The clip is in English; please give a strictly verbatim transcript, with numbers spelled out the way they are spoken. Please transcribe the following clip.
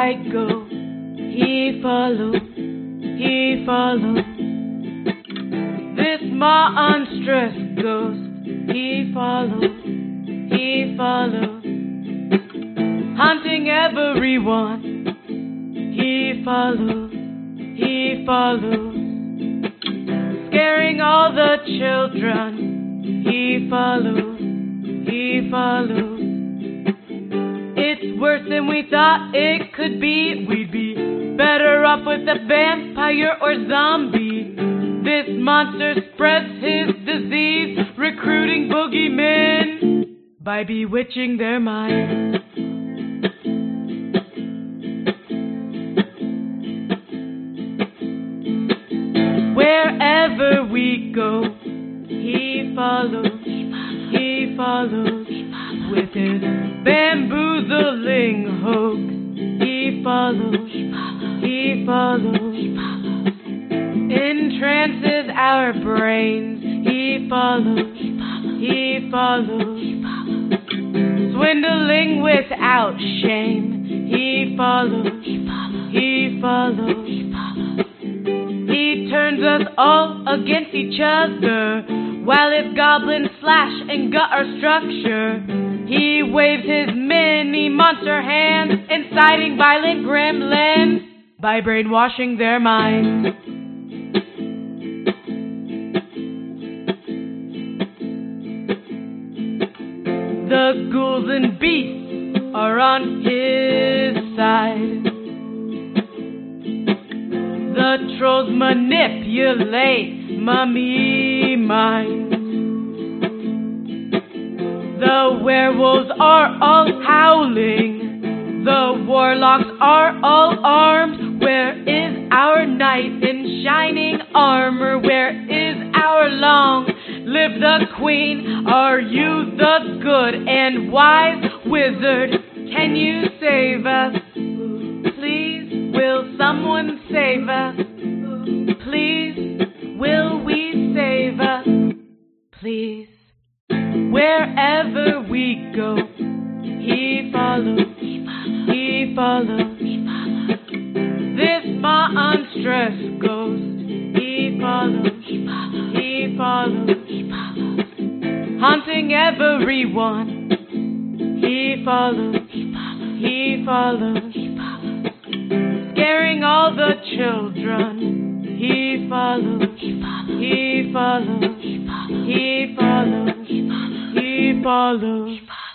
I go, he follows, he follows. This monstrous ghost, he follows, he follows. Hunting everyone, he follows, he follows. Scaring all the children, he follows, he follows. It's worse than we thought it could be. We'd be better off with a vampire or zombie. This monster spreads his disease, recruiting boogeymen by bewitching their minds. Wherever we go, he follows, he follows. With his bamboozling hoax, he follows, he follows. Entrances our brains, he follows, he follows. Swindling without shame, he follows, he follows. He turns us all against each other, while his goblins slash and gut our structure. He waves his mini monster hands, inciting violent gremlins by brainwashing their minds. The ghouls and beasts are on his side. The trolls manipulate mummy minds. The werewolves are all howling. The warlocks are all armed. Where is our knight in shining armor? Where is our long live the queen? Are you the good and wise wizard? Can you save us? Please, will someone save us? Please, will we save us? Please. Wherever we go, he follows, he follows. This monstrous ghost, he follows, he follows. Hunting everyone, he follows, he follows. Scaring all the children, he follows, he follows, he follows. He follows.